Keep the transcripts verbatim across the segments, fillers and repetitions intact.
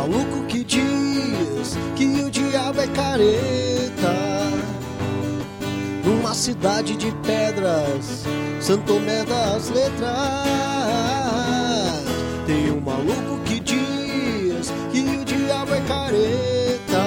maluco que diz que o diabo é careta. Numa cidade de pedras, Santo Tomé das Letras, tem um maluco que diz que o diabo é careta,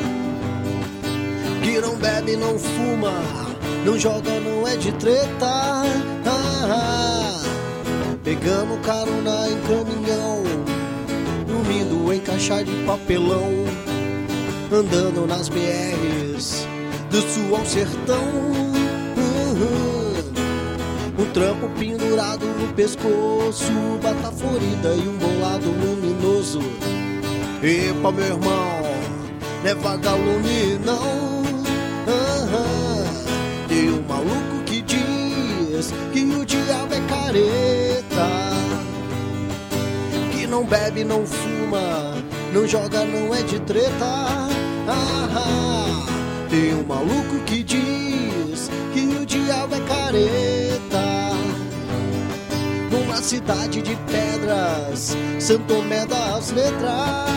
que não bebe, não fuma, não joga, não é de treta. Ah, ah, pegando carona em caminhão, dormindo em caixa de papelão, andando nas B Rs do sul ao sertão. Uhum. Um trampo pendurado no pescoço, bata florida e um bolado luminoso. Epa, meu irmão, não é vagalume não. Uhum. Tem um maluco que diz que o diabo é careta, que não bebe, não fuma, não joga, não é de treta. Ah, ah. Tem um maluco que diz que o diabo é careta. Numa cidade de pedras, Santo Tomé das Letras,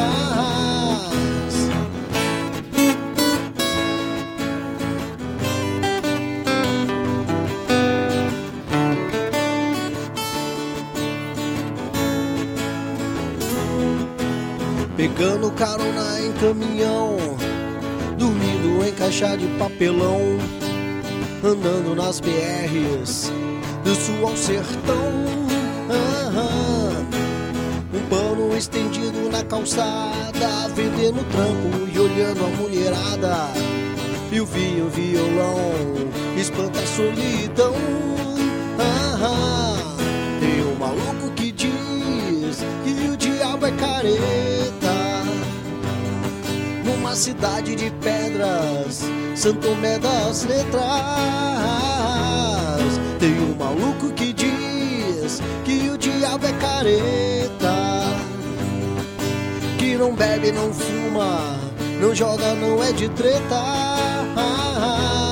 pegando carona em caminhão, dormindo em caixa de papelão, andando nas B Rs do sul ao sertão. Aham. Um pano estendido na calçada, vendendo trampo e olhando a mulherada. E o vinho, violão, espanta a solidão. Aham. Tem um maluco que diz que o diabo é careta. Numa cidade de pedras, Santo Tomé das Letras, tem um maluco que diz que o diabo é careta, que não bebe, não fuma, não joga, não é de treta.